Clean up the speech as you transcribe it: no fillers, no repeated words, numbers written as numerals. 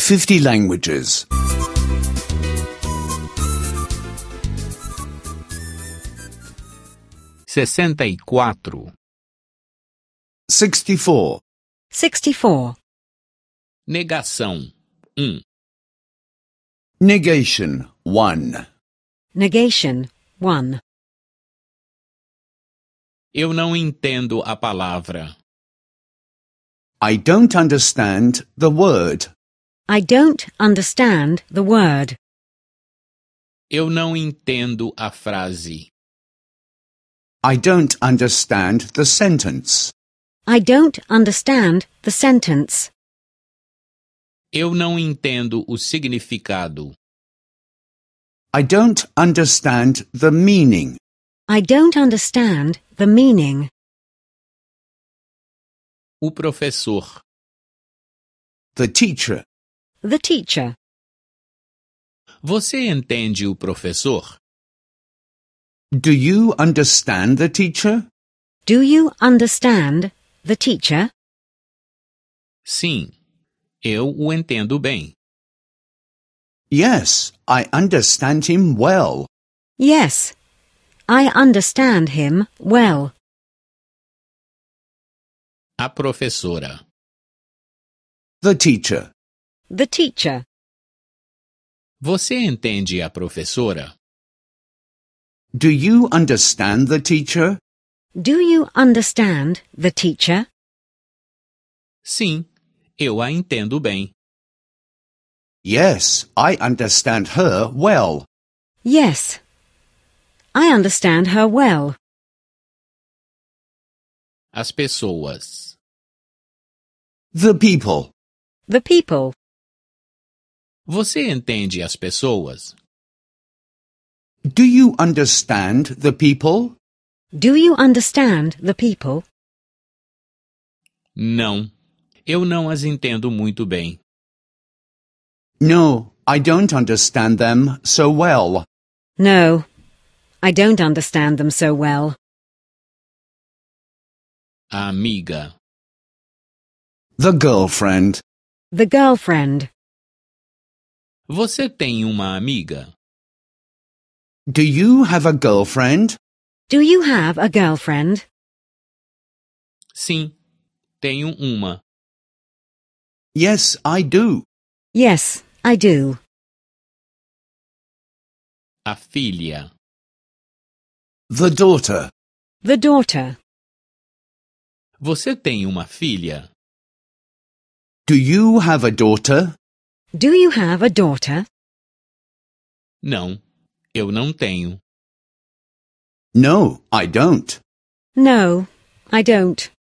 50 languages. 64. 64. 64. Negação 1. Negation 1. Negation 1. Eu não entendo a palavra. I don't understand the word. I don't understand the word. Eu não entendo a frase. I don't understand the sentence. I don't understand the sentence. Eu não entendo o significado. I don't understand the meaning. I don't understand the meaning. O professor. The teacher. The teacher. Você entende o professor? Do you understand the teacher? Do you understand the teacher? Sim, eu o entendo bem. Yes, I understand him well. Yes, I understand him well. A professora. The teacher. The teacher. Você entende a professora? Do you understand the teacher? Do you understand the teacher? Sim, eu a entendo bem. Yes, I understand her well. Yes, I understand her well. As pessoas. The people. The people. Você entende as pessoas? Do you understand the people? Do you understand the people? Não, eu não as entendo muito bem. No, I don't understand them so well. No, I don't understand them so well. A amiga. The girlfriend. The girlfriend. Você tem uma amiga? Do you have a girlfriend? Do you have a girlfriend? Sim, tenho uma. Yes, I do. Yes, I do. A filha. The daughter. The daughter. Você tem uma filha? Do you have a daughter? Do you have a daughter? Não, eu não tenho. No, I don't. No, I don't.